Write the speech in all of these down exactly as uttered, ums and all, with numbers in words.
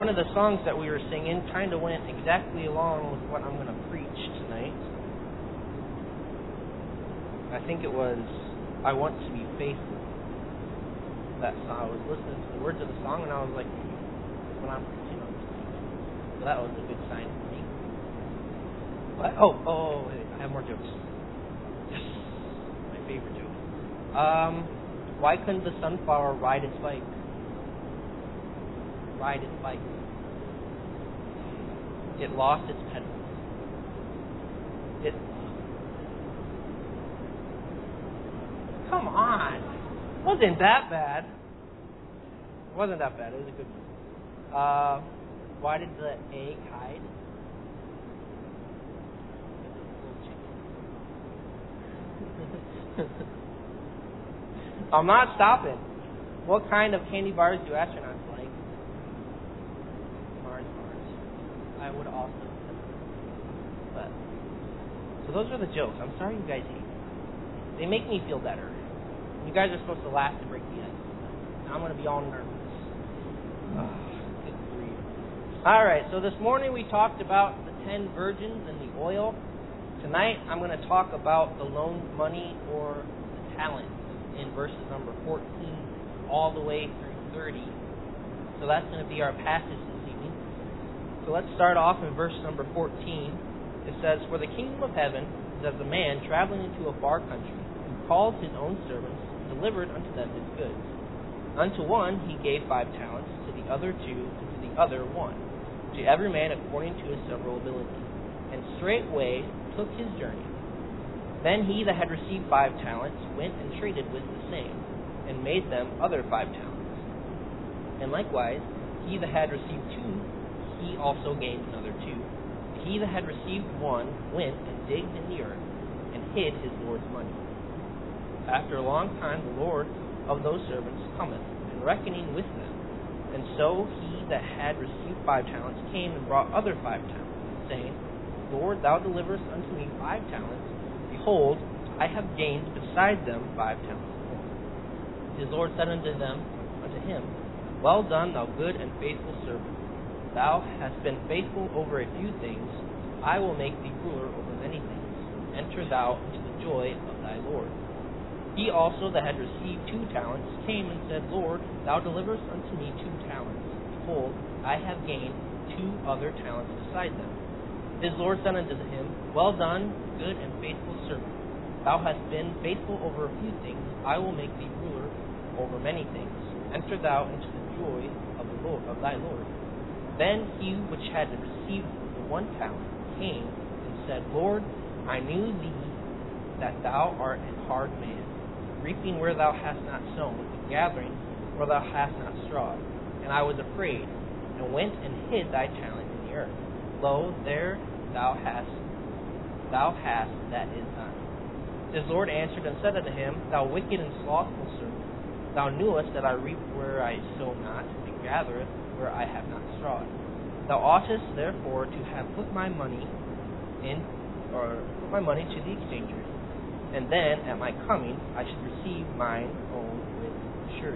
One of the songs that we were singing kind of went exactly along with what I'm going to preach tonight. I think it was, I Want to Be Faithful. That song. I was listening to the words of the song and I was like, when I'm preaching on this. So that was a good sign for me. What? Oh, oh, wait, I have more jokes. Yes, my favorite joke. Um, why couldn't the sunflower ride its bike? Ride its bike. It lost its pedals. It. Come on. Wasn't that bad. It wasn't that bad. It was a good one. Uh, why did the egg hide? I'm not stopping. What kind of candy bars do astronauts like? Mars bars. I would also. But so those are the jokes. I'm sorry you guys hate them. They make me feel better. You guys are supposed to laugh to break the ice. Now I'm going to be all nervous. Oh, good grief. All right, so this morning we talked about the ten virgins and the oil. Tonight I'm going to talk about the loaned money or the talent in verses number fourteen all the way through thirty. So that's going to be our passage this evening. So let's start off in verse number fourteen. It says, "For the kingdom of heaven is as a man traveling into a far country, who calls his own servants, delivered unto them his goods. Unto one he gave five talents, to the other two, and to the other one, to every man according to his several ability. And straightway took his journey. Then he that had received five talents went and traded with the same, and made them other five talents. And likewise, he that had received two, he also gained another two. He that had received one went and digged in the earth, and hid his Lord's money. After a long time the Lord of those servants cometh, and reckoning with them. And so he that had received five talents came and brought other five talents, saying, Lord, thou deliverest unto me five talents. Behold, I have gained beside them five talents more. His Lord said unto them, unto him, Well done, thou good and faithful servant. Thou hast been faithful over a few things. I will make thee ruler over many things. Enter thou into the joy of thy Lord. He also that had received two talents came and said, Lord, thou deliverest unto me two talents. Behold, I have gained two other talents beside them. His Lord said unto him, Well done, good and faithful servant. Thou hast been faithful over a few things. I will make thee ruler over many things. Enter thou into the joy of the Lord, of thy Lord. Then he which had received the one talent came and said, Lord, I knew thee that thou art a hard man, reaping where thou hast not sown, and gathering where thou hast not strawed. And I was afraid, and went and hid thy talent in the earth. Lo, there thou hast, thou hast that is thine. His Lord answered and said unto him, Thou wicked and slothful servant, thou knewest that I reap where I sow not, and gathereth where I have not strawed. Thou oughtest therefore to have put my money in, or put my money to the exchangers, and then, at my coming, I should receive mine own with surety.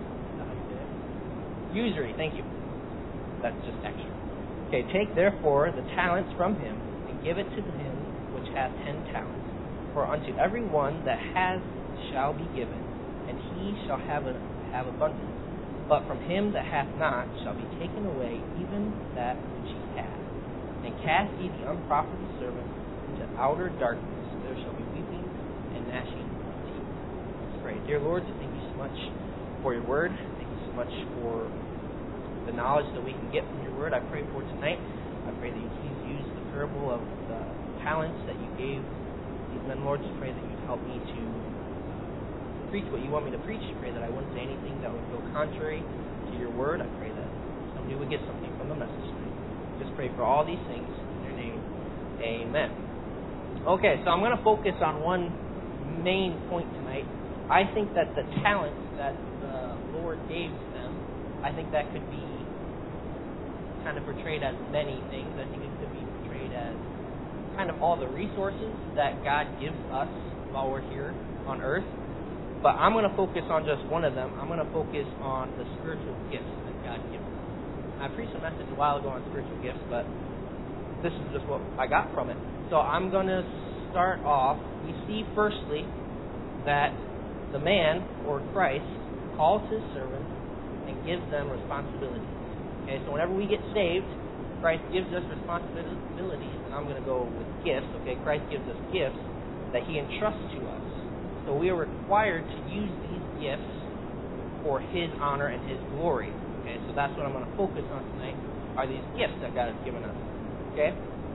Usury, thank you. That's just extra. Okay, take therefore the talents from him, and give it to him which hath ten talents. For unto every one that has shall be given, and he shall have, a, have abundance. But from him that hath not shall be taken away even that which he hath. And cast ye the unprofitable servant into outer darkness. There shall be weeping and gnashing of teeth. Let's pray. Dear Lord, thank you so much for your word. Thank you so much for the knowledge that we can get from your word. I pray for tonight. I pray that you please use the parable of the talents that you gave these men, Lord. Just pray that you'd help me to preach what you want me to preach. I pray that I wouldn't say anything that would go contrary to your word. I pray that somebody would get something from the message tonight. Just pray for all these things in your name. Amen. Okay, so I'm going to focus on one main point tonight. I think that the talents that the Lord gave to them, I think that could be kind of portrayed as many things. I think it could be portrayed as kind of all the resources that God gives us while we're here on earth. But I'm going to focus on just one of them. I'm going to focus on the spiritual gifts that God gives us. I preached a message a while ago on spiritual gifts, but this is just what I got from it. So I'm going to start off. We see firstly that the man, or Christ, calls his servants and gives them responsibilities. Okay, so whenever we get saved, Christ gives us responsibilities, and I'm going to go with gifts. Okay, Christ gives us gifts that he entrusts to us. So we are required to use these gifts for his honor and his glory. Okay, so that's what I'm going to focus on tonight, are these gifts that God has given us. Okay,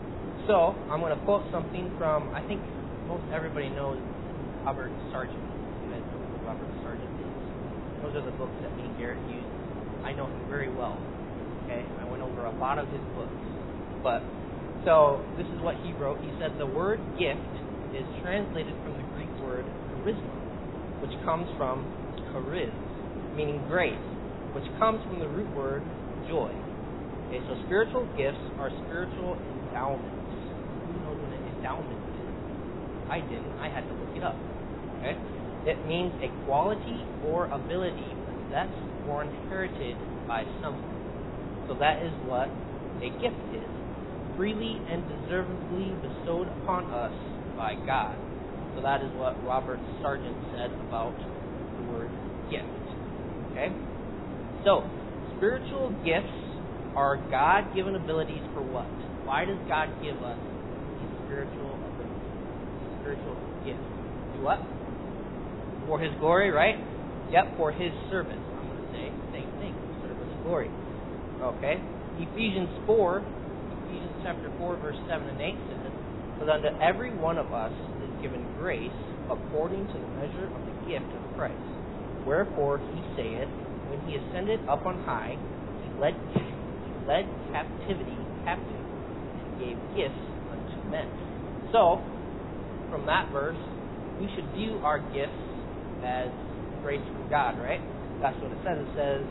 so I'm going to quote something from, I think most everybody knows Robert Sargent. You guys know who Robert Sargent is. Those are the books that me and Garrett use. I know him very well. Okay, I went over a lot of his books. But, so, this is what he wrote. He said, the word gift is translated from the Greek word charisma, which comes from chariz, meaning grace, which comes from the root word joy. Okay, so spiritual gifts are spiritual endowments. Who knows what an endowment is? I didn't. I had to look it up. Okay, it means a quality or ability possessed or inherited by someone. So that is what a gift is, freely and deservedly bestowed upon us by God. So that is what Robert Sargent said about the word gift. Okay? So, spiritual gifts are God-given abilities for what? Why does God give us these spiritual abilities? Spiritual gifts. Do what? For his glory, right? Yep, for his service. I'm going to say same thing. Service and glory. Okay? Ephesians four, Ephesians chapter four, verse seven and eight says, but unto every one of us is given grace according to the measure of the gift of Christ. Wherefore he saith, when he ascended up on high, he led, he led captivity captive, and gave gifts unto men. So, from that verse, we should view our gifts as grace from God, right? That's what it says. It says,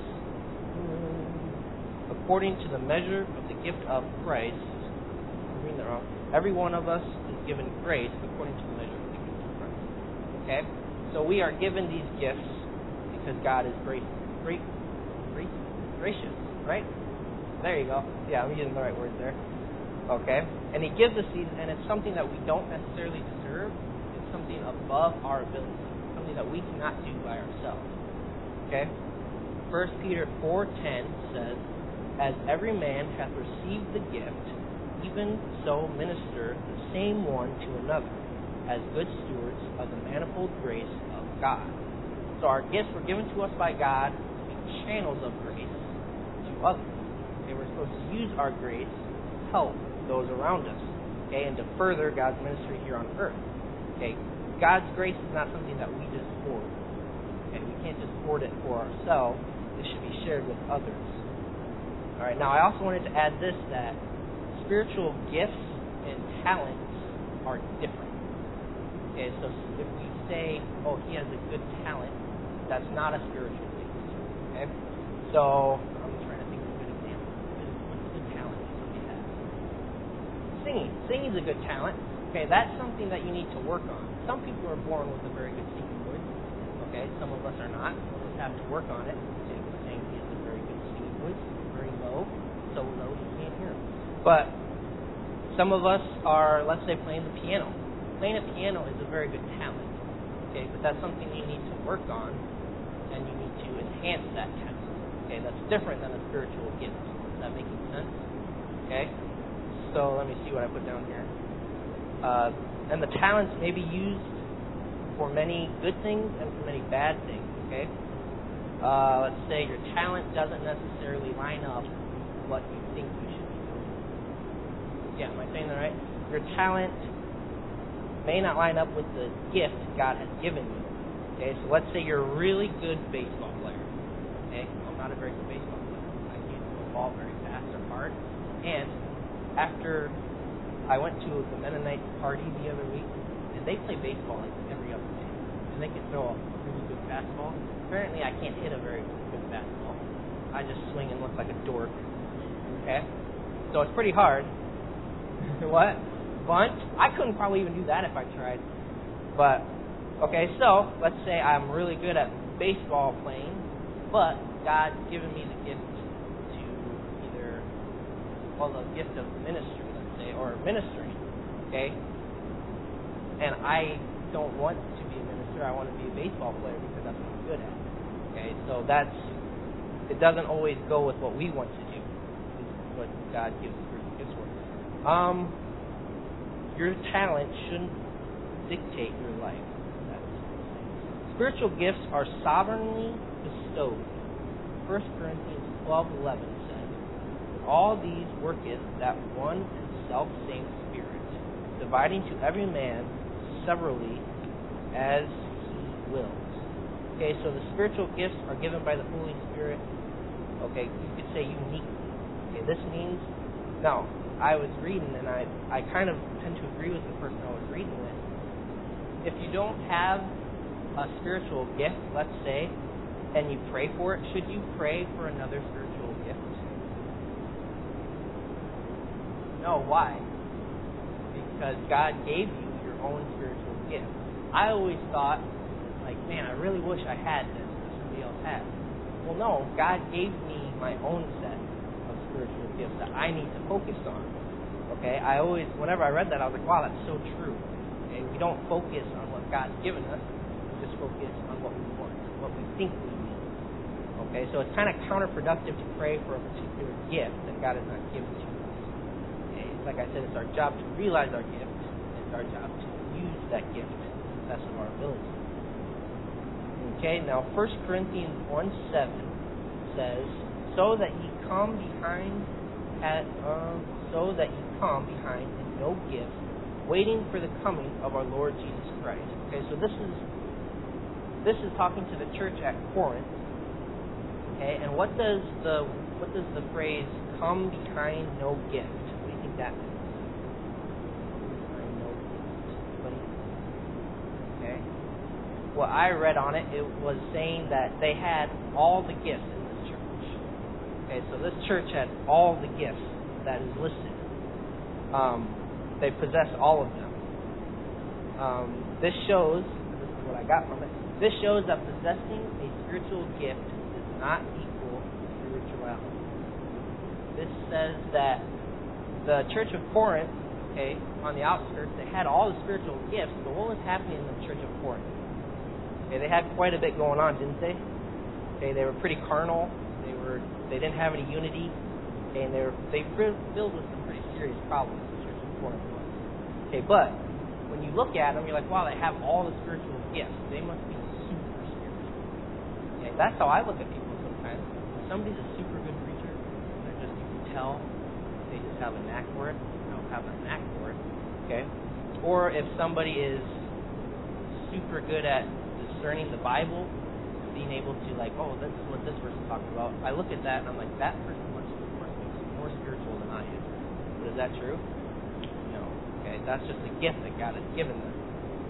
according to the measure of the gift of Christ, I'm reading that wrong. Every one of us is given grace according to the measure of the gift of Christ. Okay? So we are given these gifts because God is great, great, great, gracious, right? There you go. Yeah, I'm using the right words there. Okay? And he gives us these, and it's something that we don't necessarily deserve. It's something above our ability. Something that we cannot do by ourselves. Okay? First Peter four ten says, as every man hath received the gift, even so minister the same one to another, as good stewards of the manifold grace of God. So our gifts were given to us by God to be channels of grace to others. Okay, we're supposed to use our grace to help those around us, okay, and to further God's ministry here on earth. Okay, God's grace is not something that we just hoard. Okay, we can't just hoard it for ourselves. It should be shared with others. All right. Now, I also wanted to add this, that spiritual gifts and talents are different. Okay, so if we say, oh, he has a good talent, that's not a spiritual gift. Okay? So, I'm trying to think of a good example. What's a good talent that somebody has? Singing. Singing is a good talent. Okay, that's something that you need to work on. Some people are born with a very good singing voice. Okay, some of us are not. Some of us have to work on it. Jake was saying he has a very good singing voice, very low, so low you can't hear him. But some of us are, let's say, playing the piano. Playing a piano is a very good talent. Okay, but that's something you need to work on, and you need to enhance that talent. Okay, that's different than a spiritual gift. Is that making sense? Okay, so let me see what I put down here. Uh, and the talents may be used for many good things and for many bad things. Okay, uh, let's say your talent doesn't necessarily line up with what you think you should be doing. Yeah, am I saying that right? Your talent may not line up with the gift God has given you. Okay, so let's say you're a really good baseball player. Okay, I'm not a very good baseball player. I can't throw a ball very fast or hard. And after I went to the Mennonite party the other week, and they play baseball like every other day, and they can throw a really good fastball. Apparently, I can't hit a very good fastball. I just swing and look like a dork. Okay, so it's pretty hard. What? Bunt? I couldn't probably even do that if I tried. But, okay, so let's say I'm really good at baseball playing, but God's given me the gift to either well, the gift of ministry, let's say, or ministering, okay? And I don't want to be a minister. I want to be a baseball player because that's what I'm good at. Okay, so that's, it doesn't always go with what we want to do. It's what God gives spiritual gifts for. Um, your talent shouldn't dictate your life. That's, spiritual gifts are sovereignly bestowed. First Corinthians twelve eleven says, all these worketh that one and self-same Spirit, dividing to every man severally as he wills. Okay, so the spiritual gifts are given by the Holy Spirit. Okay, you could say uniquely. Okay, this means, now, I was reading and I, I kind of tend to agree with the person I was reading with. If you don't have a spiritual gift, let's say, and you pray for it, should you pray for another spiritual gift? No, why? Because God gave you your own spiritual gift. I always thought, like, man, I really wish I had this that somebody else had. Well, no, God gave me my own set of spiritual gifts that I need to focus on. Okay, I always, whenever I read that, I was like, wow, that's so true. Okay, we don't focus on what God's given us, we just focus on what we want, what we think we need. Okay, so it's kind of counterproductive to pray for a particular gift that God has not given to us. Okay, like I said, it's our job to realize our gift, and it's our job to use that gift to the best of our ability. Okay, now First Corinthians one seven says, so that ye come behind at um, so that ye come behind in no gift, waiting for the coming of our Lord Jesus Christ. Okay, so this is this is talking to the church at Corinth. Okay, and what does the what does the phrase come behind no gift? What do you think that means? Behind no gift. What do you think? Okay. What I read on it, it was saying that they had all the gifts in this church. Okay, so this church had all the gifts that is listed. Um, they possess all of them. Um, this shows, this is what I got from it, this shows that possessing a spiritual gift does not equal spirituality. This says that the church of Corinth, okay, on the outskirts, they had all the spiritual gifts, but what was happening in the church of Corinth? Okay, they had quite a bit going on, didn't they? Okay, they were pretty carnal. They were they didn't have any unity, okay, and they were they were filled with some pretty serious problems. The church of Corinth was. Okay, but when you look at them, you're like, wow, they have all the spiritual gifts. They must be super spiritual. Okay, that's how I look at people sometimes. When somebody's a super good preacher, they're just you can tell they just have a knack for it. They don't have a knack for it. Okay, or if somebody is super good at discerning the Bible, being able to like, oh, this is what this verse is talking about. I look at that and I'm like, that person must be more spiritual than I am. But is that true? No. Okay, that's just a gift that God has given them.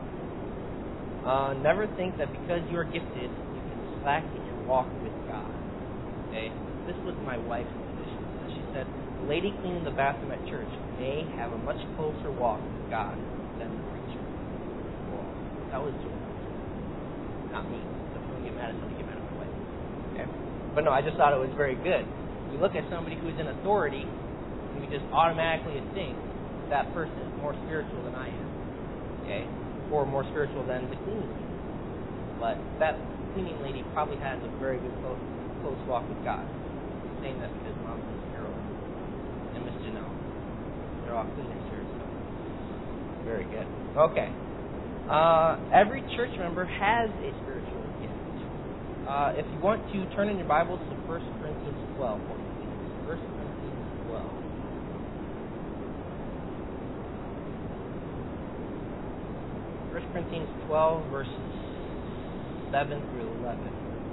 Uh, never think that because you are gifted, you can slack in your walk with God. Okay, this was my wife's position. She said, the lady cleaning the bathroom at church may have a much closer walk with God than the preacher. Well, that was true. Not me. So if you want to get mad at somebody, get mad at my wife. Okay? But no, I just thought it was very good. You look at somebody who's in authority, and you just automatically think that person is more spiritual than I am. Okay? Or more spiritual than the cleaning lady. But that cleaning lady probably has a very good close, close walk with God. I'm saying that because Mom is Carolyn and Miss Janelle. They're all cleaners here, so very good. Okay. Uh, every church member has a spiritual gift. Uh, if you want to turn in your Bibles to First Corinthians twelve, First Corinthians twelve. First Corinthians twelve, verses seven through eleven.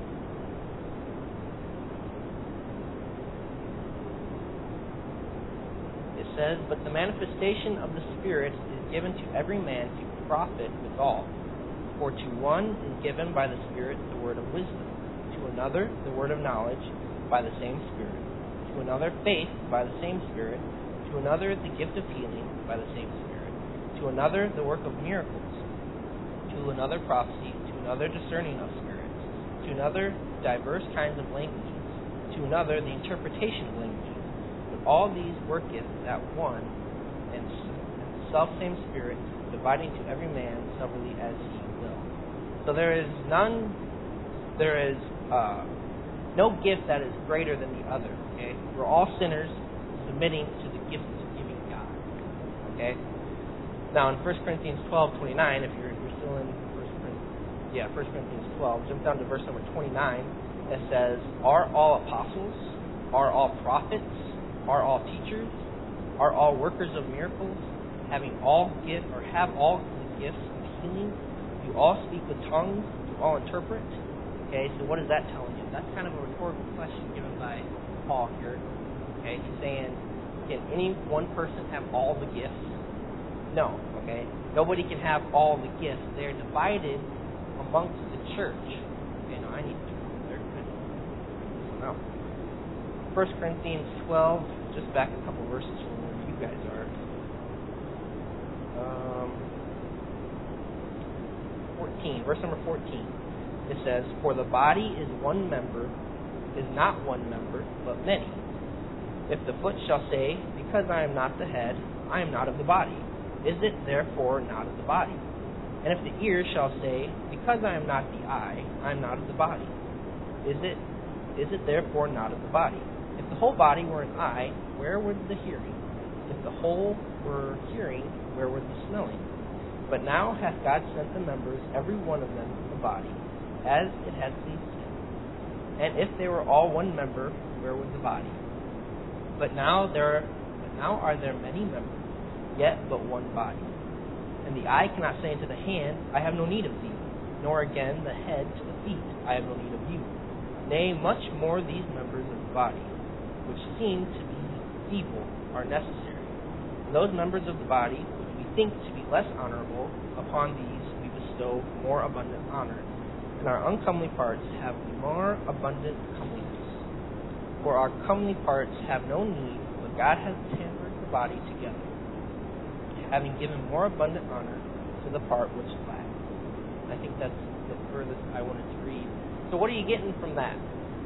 It says, but the manifestation of the Spirit is given to every man to profit withal. For to one is given by the Spirit the word of wisdom, to another the word of knowledge by the same Spirit, to another faith by the same Spirit, to another the gift of healing by the same Spirit, to another the work of miracles, to another prophecy, to another discerning of spirits, to another diverse kinds of languages, to another the interpretation of languages. But all these worketh that one and self-same Spirit, dividing to every man severally as he will. So there is none, there is uh, no gift that is greater than the other. Okay, we're all sinners submitting to the gift-giving God. Okay. Now in First Corinthians twelve twenty-nine, if you're, if you're still in First Corinthians, yeah, First Corinthians twelve, jump down to verse number twenty-nine. It says, "Are all apostles? Are all prophets? Are all teachers? Are all workers of miracles? Having all gift or have all the gifts of healing? Do all speak with tongues? Do all interpret?" Okay, so what is that telling you? That's kind of a rhetorical question given by Paul here. Okay, he's saying, can any one person have all the gifts? No. Okay, nobody can have all the gifts. They're divided amongst the church. Okay, no, I need to. They're good. No. First Corinthians twelve, just back a couple verses from where you guys are. Um, fourteen, verse number fourteen. It says, "For the body is one member, is not one member, but many. If the foot shall say, Because I am not the head, I am not of the body, is it therefore not of the body? And if the ear shall say, Because I am not the eye, I am not of the body, is it is it therefore not of the body? If the whole body were an eye, where were the hearing? If the whole were hearing, where were the smelling? But now hath God sent the members, every one of them, to the body, as it had pleased him. And if they were all one member, where was the body? But now there, but now are there many members, yet but one body. And the eye cannot say unto the hand, I have no need of thee, nor again the head to the feet, I have no need of you. Nay, much more these members of the body, which seem to be feeble, are necessary. Those members of the body which we think to be less honorable, upon these we bestow more abundant honor, and our uncomely parts have more abundant comeliness. For our comely parts have no need, but God has tempered the body together, having given more abundant honor to the part which lacks. I think that's the furthest I wanted to read. So what are you getting from that?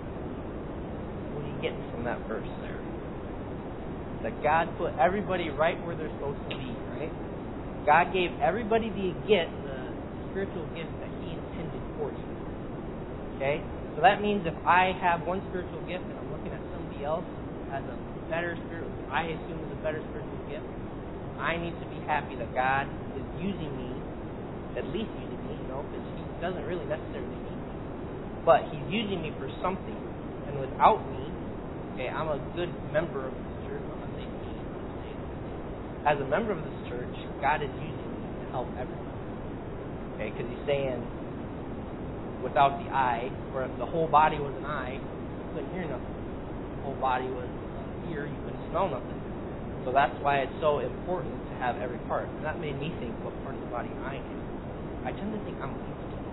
What are you getting from that verse there? That God put everybody right where they're supposed to be, right? God gave everybody the gift, the spiritual gift that He intended for you. Okay? So that means if I have one spiritual gift and I'm looking at somebody else as a better spiritual, I assume is a better spiritual gift, I need to be happy that God is using me, at least using me, you know, because He doesn't really necessarily need me. But He's using me for something. And without me, okay, I'm a good member of this church. I'm not saying me, I'm saying as a member of this church, God is using me to help everyone. Okay, because He's saying, without the eye, or if the whole body was an eye, you couldn't hear nothing. If the whole body was an ear, you couldn't smell nothing. So that's why it's so important to have every part. And that made me think, what part of the body I am. I tend to think I'm a leaf toe.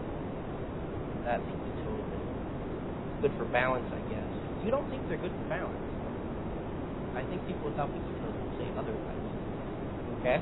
That leaf toe is good for balance, I guess. You don't think they're good for balance. I think people without leaf toes will say otherwise. Okay?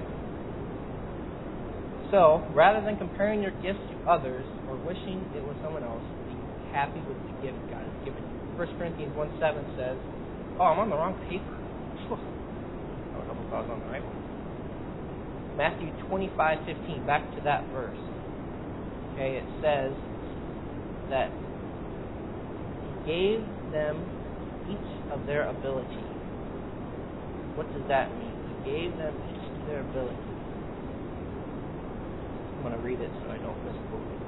So, rather than comparing your gifts to others or wishing it was someone else, be happy with the gift God has given you. First Corinthians one seven says, oh, I'm on the wrong paper. I don't know if I was on the right one. Matthew twenty-five fifteen, back to that verse. Okay, it says that He gave them each of their ability. What does that mean? He gave them each of their ability. I'm going to read it so I don't misquote it.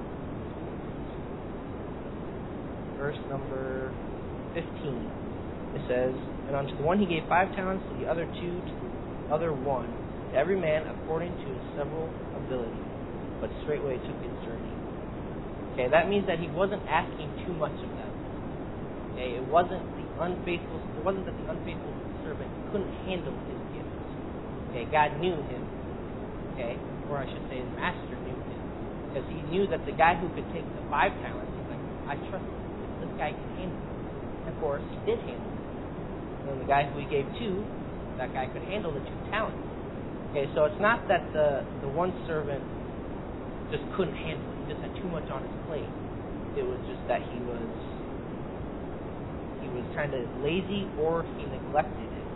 Verse number fifteen. It says, and unto the one He gave five talents, to the other two, to the other one, to every man according to his several ability. But straightway took his journey. Okay, that means that He wasn't asking too much of them. Okay, it wasn't the unfaithful. It wasn't that the unfaithful servant couldn't handle his gifts. Okay, God knew him. Okay, or I should say, his master knew him, because He knew that the guy who could take the five talents, He's like, I trust him. This guy can handle it. And of course, he did handle it. And the guy who He gave two, that guy could handle the two talents. Okay, so it's not that the the one servant just couldn't handle it. He just had too much on his plate. It was just that he was he was kind of lazy, or he neglected it.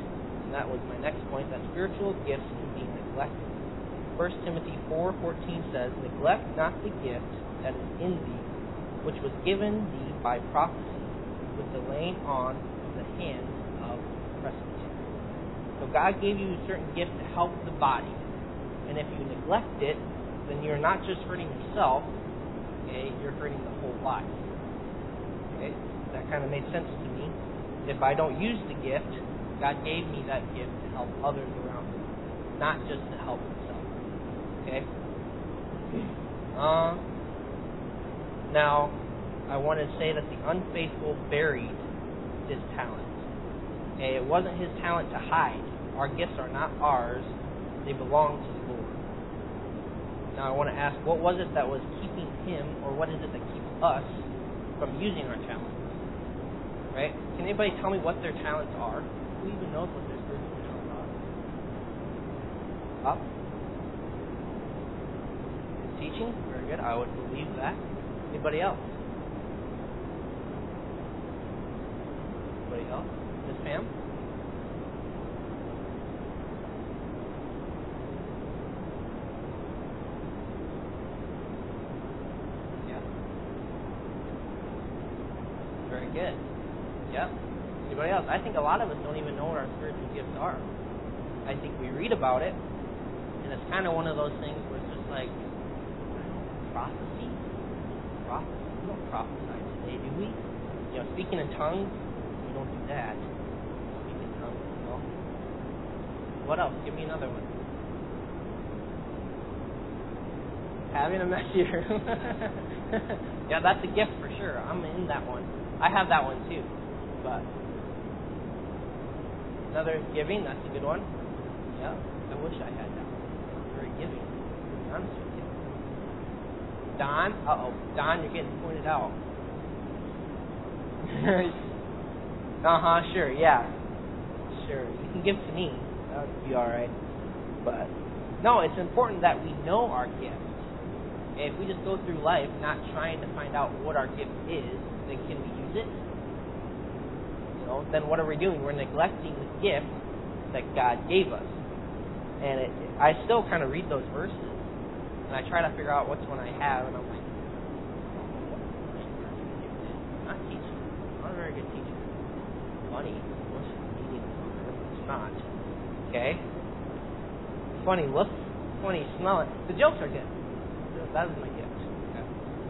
and that was my next point, that spiritual gifts can be neglected. First Timothy four fourteen says, "Neglect not the gift that is in thee, which was given thee by prophecy, with the laying on of the hands of presbytery." So God gave you a certain gift to help the body, and if you neglect it, then you're not just hurting yourself, okay, you're hurting the whole body. Okay? That kind of made sense to me. If I don't use the gift, God gave me that gift to help others around me, not just to help himself. Okay? Uh, now, I want to say that the unfaithful buried his talent. Okay? It wasn't his talent to hide. Our gifts are not ours. They belong to the Lord. Now, I want to ask, what was it that was keeping him, or what is it that keeps us from using our talents? Right? Can anybody tell me what their talents are? Who even knows what their spiritual talents are? Up? Teaching? Very good. I would believe that. Anybody else? Anybody else? Miss Pam? Yeah. Very good. Yep. Anybody else? I think a lot of us don't even know what our spiritual gifts are. I think we read about it, and it's kind of one of those things where it's just like, I don't know, prophecy? Prophecy? We don't prophesy today, do we? You know, speaking in tongues, we don't do that. Speaking in tongues, well. What else? Give me another one. Having a messy room. Yeah, that's a gift for sure. I'm in that one. I have that one too. But another giving, that's a good one. Yeah, I wish I had that one. I'm very giving, to be honest with you. Don, uh-oh, Don, you're getting pointed out. uh-huh, sure, yeah. Sure, you can give to me. That would be alright. But, no, it's important that we know our gift. If we just go through life not trying to find out what our gift is, then can we use it? Then what are we doing? We're neglecting the gift that God gave us. And it, I still kind of read those verses, and I try to figure out which one I have, and I'm like, I'm not teaching. I'm not a very good teacher. Funny. It's not. Okay? Funny look, funny smell. The jokes are good. That is my gift. Okay?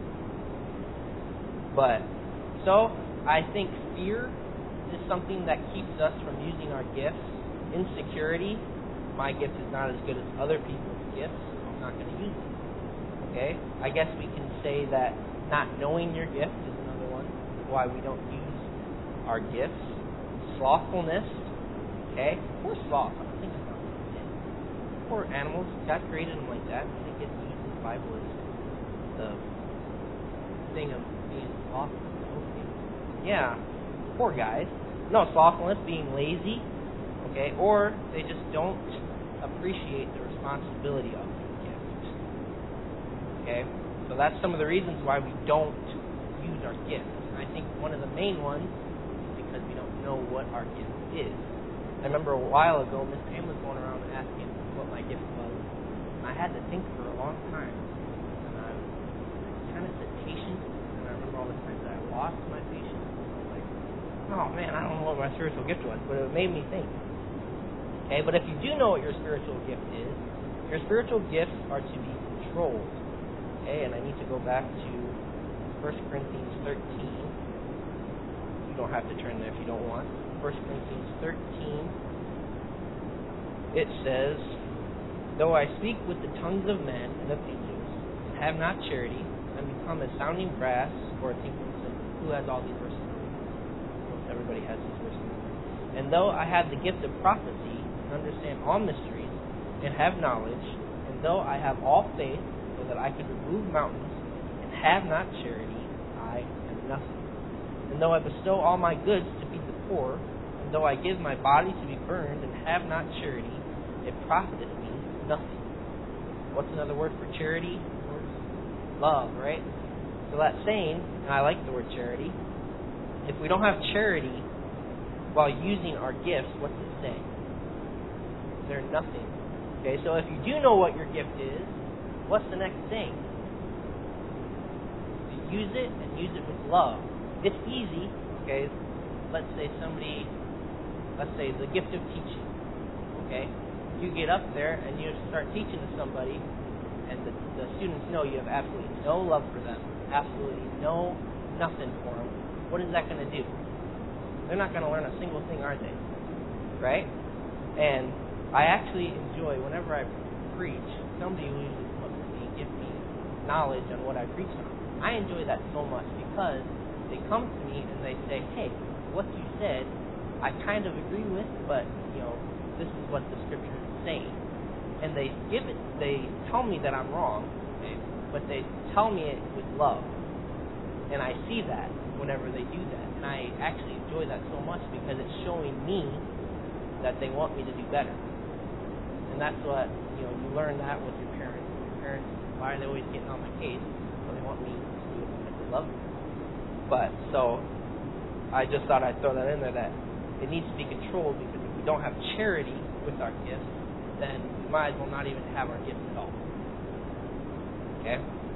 But, so, I think fear is something that keeps us from using our gifts. Insecurity, my gift is not as good as other people's gifts, I'm not going to use it. Okay? I guess we can say that not knowing your gift is another one, why we don't use our gifts. Slothfulness, okay? Poor sloth, I'm thinking about it. Poor animals, God created them like that. I think it's used in the Bible as the thing of being slothful. Okay. Yeah, poor guys. No, slothfulness, being lazy, okay, or they just don't appreciate the responsibility of their gift. Okay, so that's some of the reasons why we don't use our gifts. And I think one of the main ones is because we don't know what our gift is. I remember a while ago, Miss Pam was going around asking what my gift was. And I had to think for a long time. And I kind of said patience, and I remember all the times that I lost my patience. Oh man, I don't know what my spiritual gift was, but it made me think. Okay, but if you do know what your spiritual gift is, your spiritual gifts are to be controlled. Okay, and I need to go back to First Corinthians thirteen. You don't have to turn there if you don't want. First Corinthians thirteen. It says, "Though I speak with the tongues of men and of angels, and have not charity, and become a sounding brass or a tinkling cymbal." Who has all these verses? Everybody has these verses. "And though I have the gift of prophecy, and understand all mysteries, and have knowledge, and though I have all faith, so that I could remove mountains, and have not charity, I am nothing. And though I bestow all my goods to feed the poor, and though I give my body to be burned, and have not charity, it profiteth me nothing." What's another word for charity? Love, right? So that saying, and I like the word charity, if we don't have charity while using our gifts, what's it say? they're nothing. Okay, so if you do know what your gift is, what's the next thing? Use it and use it with love. It's easy, okay? Let's say somebody, let's say the gift of teaching, okay? You get up there and you start teaching to somebody, and the, the students know you have absolutely no love for them, absolutely no nothing for them. What is that going to do? They're not going to learn a single thing, are they? Right? And I actually enjoy, whenever I preach, somebody will usually come up to me and give me knowledge on what I preach on. I enjoy that so much because they come to me and they say, hey, what you said, I kind of agree with, but, you know, this is what the scripture is saying. And they give it, they tell me that I'm wrong, okay, but they tell me it with love. And I see that whenever they do that. And I actually enjoy that so much because it's showing me that they want me to do better. And that's what, you know, you learn that with your parents. Your parents, why are they always getting on my case? Well, they want me to do it because they love me. But, so, I just thought I'd throw that in there, that it needs to be controlled, because if we don't have charity with our gifts, then we might as well not even have our gifts at all. Okay?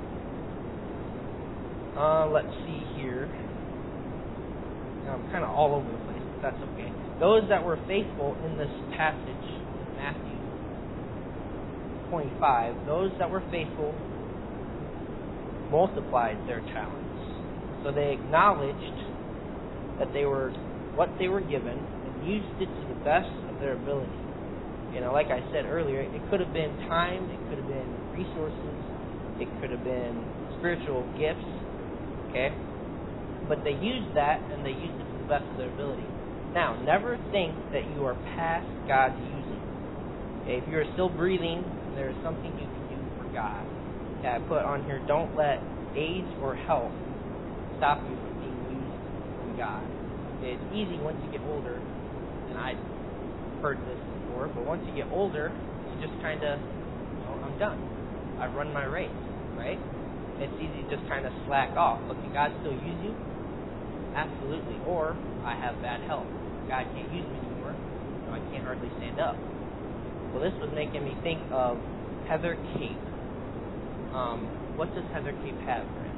Uh, let's see here. I'm kind of all over the place, but that's okay. Those that were faithful in this passage, Matthew twenty-five, those that were faithful multiplied their talents. So they acknowledged that they were what they were given and used it to the best of their ability. You know, like I said earlier, it could have been time, it could have been resources, it could have been spiritual gifts, okay? But they used that, and they used it to the best of their ability. Now, never think that you are past God's using. Okay? If you're still breathing, there is something you can do for God. Okay, I put on here, don't let age or health stop you from being used from God. Okay? It's easy once you get older, and I've heard this before, but once you get older, you just kind of, you know, I'm done. I've run my race, right? It's easy to just kind of slack off. But can God still use you? Absolutely. Or, I have bad health. God can't use me anymore. You know, I can't hardly stand up. Well, this was making me think of Heather Cape. Um, what does Heather Cape have, Grant?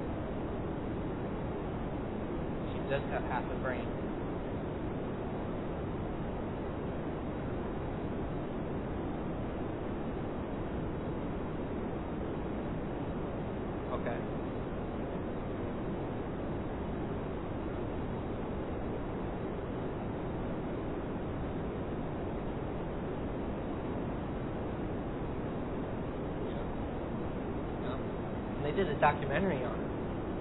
She does have half a brain. Okay. They did a documentary on it.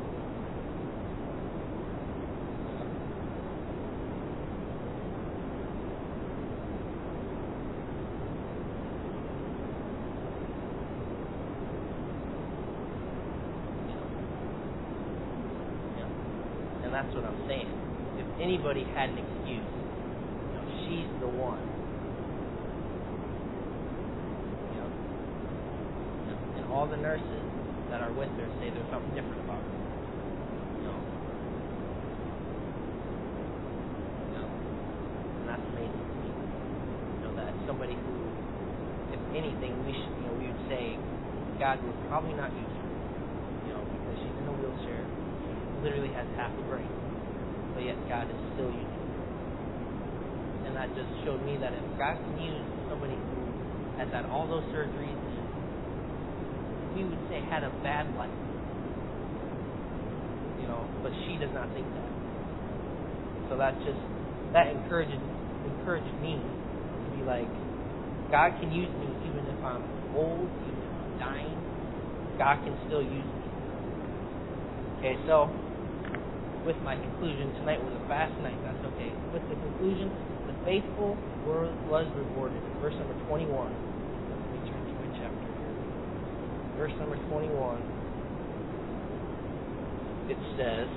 Yeah. And that's what I'm saying. If anybody had an excuse, you know, she's the one. You know? Yeah. And all the nurses that are with her say there's something different about her. You know. You know. And that's amazing to me. You know, that somebody who, if anything, we should, you know, we would say God would probably not use her. You know, because she's in a wheelchair. She literally has half a brain. But yet God is still using her. And that just showed me that if God can use somebody who has had all those surgeries, we would say had a bad life, you know, but she does not think that. So that just that encourages encouraged me to be like, God can use me even if I'm old, even if I'm dying. God can still use me. Okay, so with my conclusion, tonight was a fast night. That's okay. With the conclusion, the faithful were, was rewarded. Verse number twenty-one. Let me turn to my chapter. Verse number twenty-one, it says,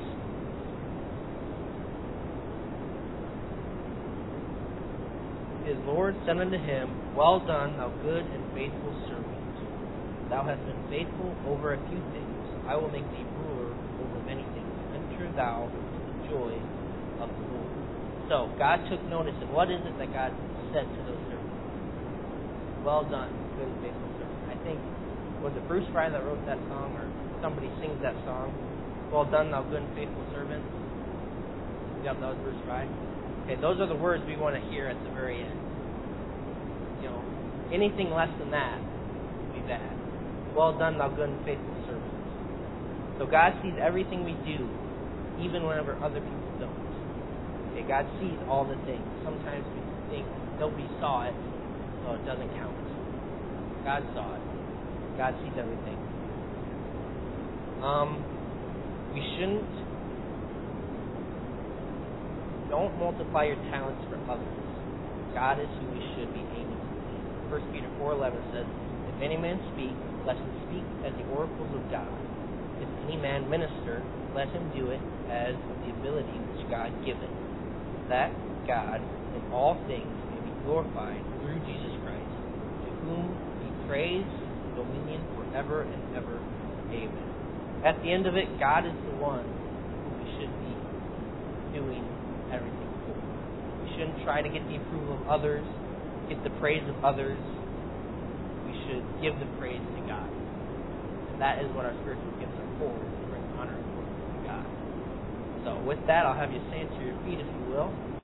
his Lord said unto him, well done, thou good and faithful servant. Thou hast been faithful over a few things. I will make thee ruler over many things. Enter thou into the joy of the Lord. So, God took notice of what is it that God said to those servants. Well done, good and faithful servant. I think, was it Bruce Fry that wrote that song, or somebody sings that song? Well done, thou good and faithful servant. Yep, that was Bruce Fry. Okay, those are the words we want to hear at the very end. You know, anything less than that would be bad. Well done, thou good and faithful servant. So God sees everything we do, even whenever other people don't. Okay, God sees all the things. Sometimes we think nobody saw it, so it doesn't count. God saw it. God sees everything. Um, we shouldn't. Don't multiply your talents for others. God is who we should be aiming to please. First Peter four eleven says, "If any man speak, let him speak as the oracles of God. If any man minister, let him do it as of the ability which God giveth, that God in all things may be glorified through Jesus Christ, to whom be praise and dominion forever and ever. Amen." At the end of it, God is the one who we should be doing everything for. We shouldn't try to get the approval of others, get the praise of others. We should give the praise to God. And that is what our spiritual gifts are for, to bring honor and glory to God. So with that, I'll have you stand to your feet if you will.